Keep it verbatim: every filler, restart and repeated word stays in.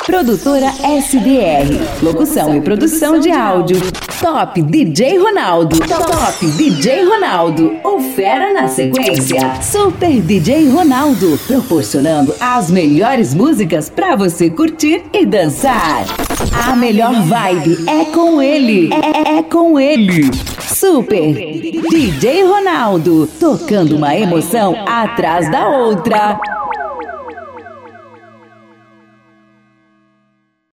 Produtora S D R. Locução e produção de áudio. Top D J Ronaldo. Top D J Ronaldo. O fera na sequência. Super D J Ronaldo. Proporcionando as melhores músicas pra você curtir e dançar. A melhor vibe é com ele. É, é com ele. Super D J Ronaldo. Tocando uma emoção atrás da outra.